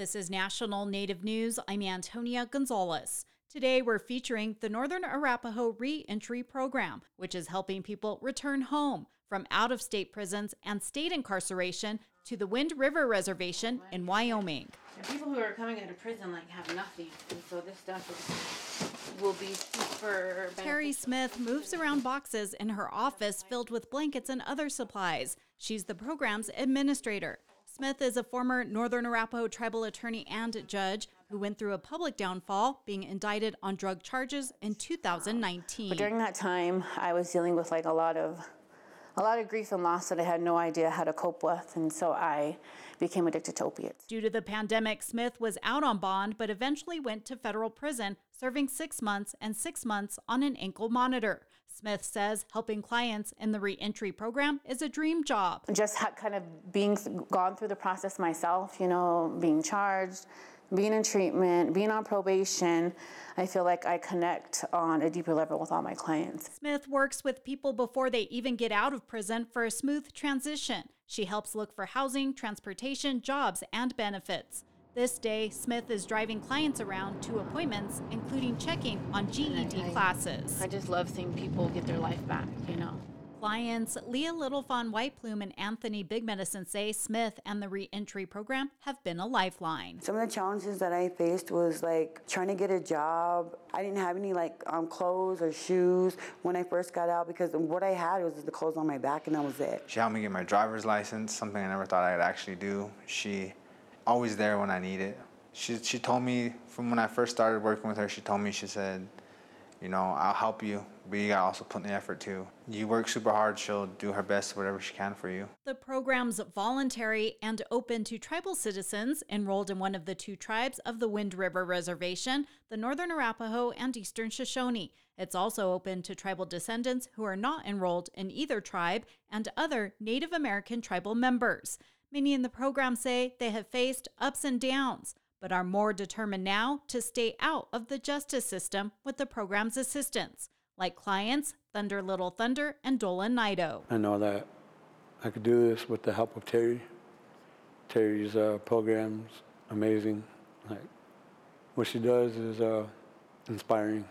This is National Native News. I'm Antonia Gonzalez. Today, we're featuring the Northern Arapaho Re-Entry Program, which is helping people return home from out-of-state prisons and state incarceration to the Wind River Reservation in Wyoming. And people who are coming out of prison have nothing, and so this stuff will be super beneficial. Terry Smith moves around boxes in her office filled with blankets and other supplies. She's the program's administrator. Smith is a former Northern Arapaho tribal attorney and judge who went through a public downfall, being indicted on drug charges in 2019. But during that time, I was dealing with a lot of grief and loss that I had no idea how to cope with, and so I became addicted to opiates. Due to the pandemic, Smith was out on bond, but eventually went to federal prison, serving 6 months and 6 months on an ankle monitor. Smith says helping clients in the re-entry program is a dream job. Just kind of gone through the process myself, being charged, being in treatment, being on probation, I feel like I connect on a deeper level with all my clients. Smith works with people before they even get out of prison for a smooth transition. She helps look for housing, transportation, jobs, and benefits. This day, Smith is driving clients around to appointments, including checking on GED classes. I just love seeing people get their life back, Clients Leah Littlefawn Whiteplume and Anthony Big Medicine say Smith and the re-entry program have been a lifeline. Some of the challenges that I faced was trying to get a job. I didn't have any clothes or shoes when I first got out because what I had was the clothes on my back and that was it. She helped me get my driver's license, something I never thought I'd actually do. She always there when I need it. She told me from when I first started working with her, she said, I'll help you, but you gotta also put in the effort too. You work super hard, she'll do her best, whatever she can for you. The program's voluntary and open to tribal citizens enrolled in one of the two tribes of the Wind River Reservation, the Northern Arapaho and Eastern Shoshone. It's also open to tribal descendants who are not enrolled in either tribe and other Native American tribal members. Many in the program say they have faced ups and downs, but are more determined now to stay out of the justice system with the program's assistance, like clients Thunder Little Thunder and Dolan Nido. I know that I could do this with the help of Terry. Terry's program's amazing. What she does is inspiring.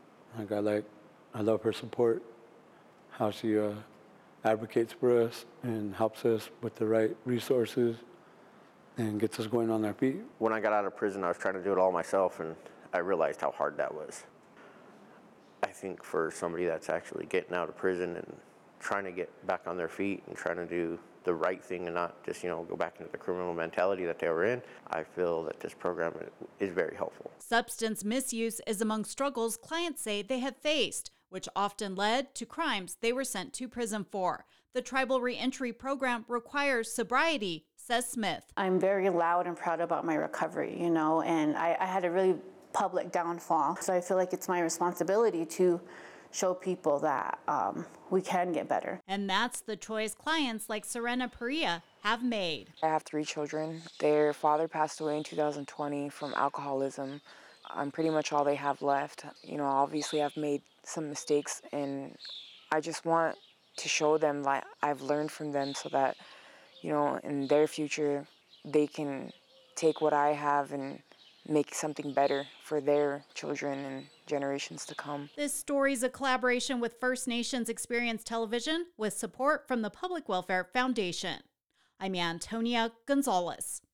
I love her support, how she advocates for us and helps us with the right resources and gets us going on our feet. When I got out of prison, I was trying to do it all myself, and I realized how hard that was. I think for somebody that's actually getting out of prison and trying to get back on their feet and trying to do the right thing and not just, go back into the criminal mentality that they were in, I feel that this program is very helpful. Substance misuse is among struggles clients say they have faced, which often led to crimes they were sent to prison for. The tribal re-entry program requires sobriety, says Smith. I'm very loud and proud about my recovery, and I had a really public downfall. So I feel like it's my responsibility to show people that we can get better. And that's the choice clients like Serena Perea have made. I have 3 children. Their father passed away in 2020 from alcoholism. I'm pretty much all they have left. Obviously I've made some mistakes, and I just want to show them I've learned from them so that, in their future, they can take what I have and make something better for their children and generations to come. This story is a collaboration with First Nations Experience Television with support from the Public Welfare Foundation. I'm Antonia Gonzalez.